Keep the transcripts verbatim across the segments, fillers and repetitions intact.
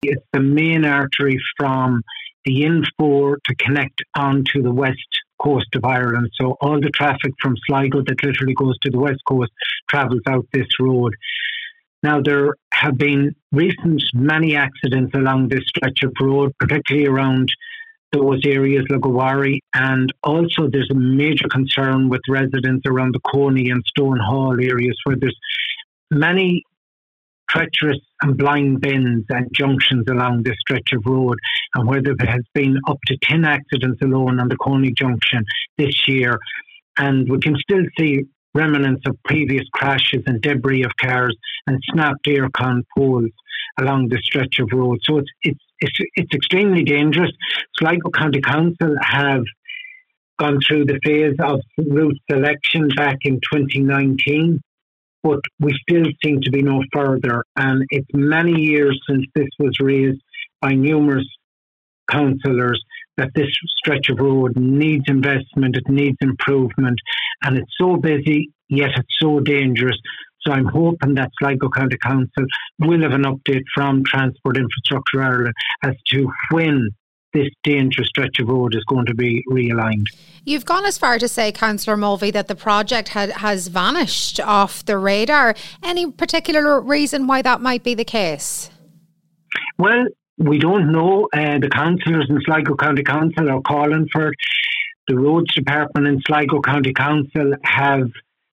it's the main artery from the N four to connect onto the west coast of Ireland. So all the traffic from Sligo that literally goes to the west coast travels out this road. Now, there have been recent many accidents along this stretch of road, particularly around those areas, Lagowari, and also there's a major concern with residents around the Coney and Stonehall areas where there's many treacherous and blind bends and junctions along this stretch of road, and where there has been up to ten accidents alone on the Coney Junction this year. And we can still see remnants of previous crashes and debris of cars and snapped aircon poles along this stretch of road. So it's it's it's, it's extremely dangerous. Sligo County Council have gone through the phase of route selection back in twenty nineteen, but we still seem to be no further. And it's many years since this was raised by numerous councillors that this stretch of road needs investment, it needs improvement, and it's so busy, yet it's so dangerous. So I'm hoping that Sligo County Council will have an update from Transport Infrastructure Ireland as to when this dangerous stretch of road is going to be realigned. You've gone as far to say, Councillor Mulvey, that the project had, has vanished off the radar. Any particular reason why that might be the case? Well, we don't know. Uh, the councillors in Sligo County Council are calling for it. The Roads Department in Sligo County Council have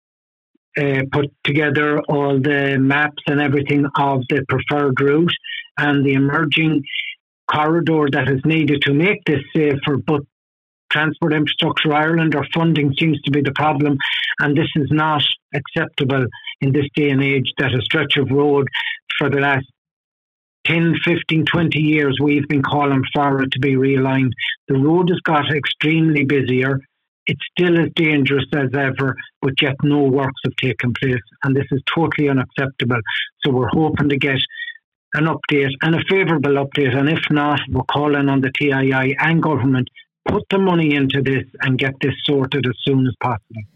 uh, put together all the maps and everything of the preferred route and the emerging corridor that is needed to make this safer, but Transport Infrastructure Ireland or funding seems to be the problem, and this is not acceptable in this day and age that a stretch of road for the last ten, fifteen, twenty years we've been calling for it to be realigned. The road has got extremely busier. It's still as dangerous as ever, but yet no works have taken place, and this is totally unacceptable. So we're hoping to get an update and a favourable update, and if not, we're calling on the T I I and government, put the money into this and get this sorted as soon as possible.